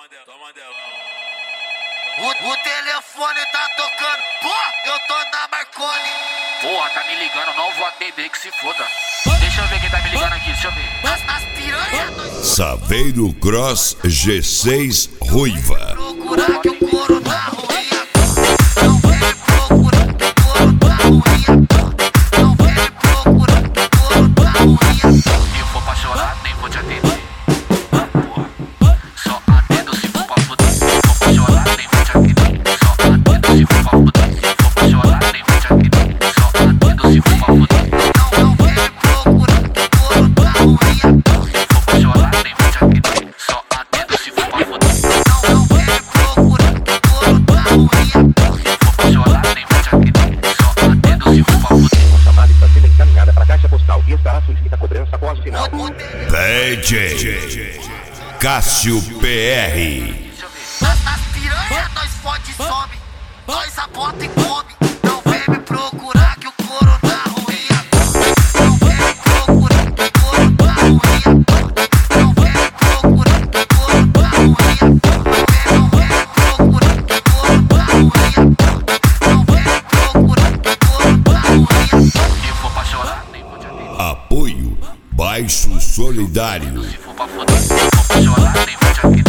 O telefone tá tocando, pô, eu tô na Marconi. Porra, tá me ligando, não vou atender, que se foda. Deixa eu ver quem tá me ligando aqui, deixa eu ver. Nas piranhas, Saveiro Cross G6 Ruiva. procurar que o couro tá ruim. Não vem me procurar que o couro tá ruim. Não vem me procurar que o couro tá ruim. Se for pra chorar, nem vou te atender. Porra, só atendo se for pra fuder. Se for pra chorar, nem vou te atender. Só atendo se for pra fuder. Se for pra chorar, nem vou te atender. Só atendo se for pra fuder. Não vem me procurar que o couro tá ruim. Se for pra chorar, nem vou te atender. Só atendo se for pra fuder. Não vem me procurar que o couro tá ruim. Se for pra chorar, nem vou te atender. Só atendo se for pra fuder. Chamada está sendo encaminhada para a caixa postal e estará sujeita a cobrança após o final. DJ Cássio PR. Nas piranhas nós fode e some, nós abota e come. Não vem me procurar que o couro tá ruim. Não vem me procurar que o couro tá ruim. Não vem me procurar que o couro tá ruim. Não vem me procurar que o couro tá ruim. Não vem me procurar que o couro tá ruim. Se for pra chorar, nem vou te atender. Apoio Baixo Solidário. Se for pra fuder, se for pra chorar, nem vou te atender.